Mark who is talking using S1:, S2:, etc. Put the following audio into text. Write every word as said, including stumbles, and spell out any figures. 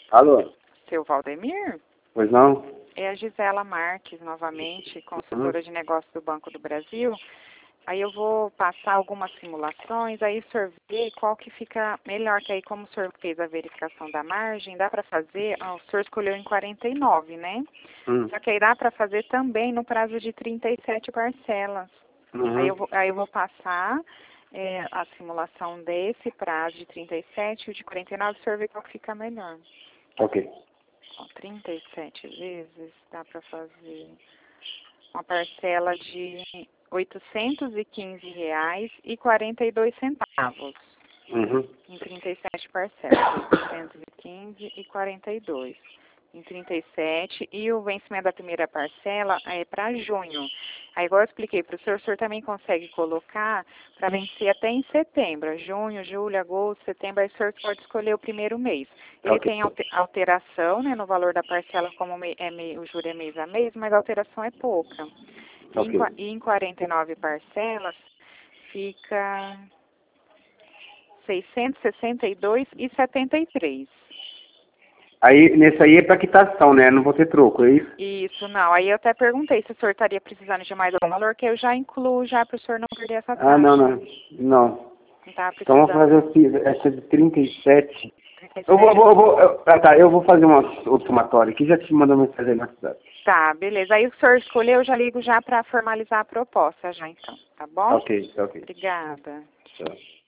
S1: Alô?
S2: Seu Valdemir?
S1: Pois não?
S2: É a Gisela Marques, novamente, consultora
S1: Uhum.
S2: de negócios do Banco do Brasil. Aí eu vou passar algumas simulações, aí o senhor vê qual que fica melhor, que aí como o senhor fez a verificação da margem, dá para fazer, ah, o senhor escolheu em quarenta e nove, né?
S1: Uhum.
S2: Só que aí dá para fazer também no prazo de trinta e sete parcelas. Aí, eu
S1: Uhum.
S2: vou, aí eu vou passar é, a simulação desse prazo de trinta e sete e o de quarenta e nove, o senhor vê qual que fica melhor.
S1: Ok.
S2: Ó, trinta e sete vezes dá para fazer uma parcela de oitocentos e quinze reais e quarenta e dois centavos.
S1: Uhum.
S2: Em trinta e sete parcelas, oitocentos e quinze e quarenta e dois. Em trinta e sete, e o vencimento da primeira parcela é para junho. Aí, igual eu expliquei para o senhor, o senhor também consegue colocar para vencer até em setembro. Junho, julho, agosto, setembro, aí o senhor pode escolher o primeiro mês. Ele
S1: Ok.
S2: tem alter- alteração, né, no valor da parcela, como me- é me- o juro é mês a mês, mas a alteração é pouca. E em,
S1: Ok.
S2: qua- e em quarenta e nove parcelas, fica seiscentos e sessenta e dois e setenta e três.
S1: Aí, nesse aí é pra quitação, né? Não vou ter troco, é isso?
S2: Isso, não. Aí eu até perguntei se o senhor estaria precisando de mais algum valor, que eu já incluo já para o senhor não perder essa
S1: Ah, não,
S2: taxa.
S1: não. Não.
S2: Não tá
S1: Então vamos
S2: precisando,
S1: fazer
S2: não.
S1: aqui, essa de trinta e sete.
S2: trinta e
S1: Eu vou, eu
S2: sete.
S1: vou, eu vou eu, ah, tá, eu vou fazer uma, outro somatório aqui, já te mandou mensagem na cidade.
S2: Tá, beleza. Aí o senhor escolheu, eu já ligo já para formalizar a proposta já então, tá bom?
S1: Ok, tá ok.
S2: Obrigada.
S1: Tchau.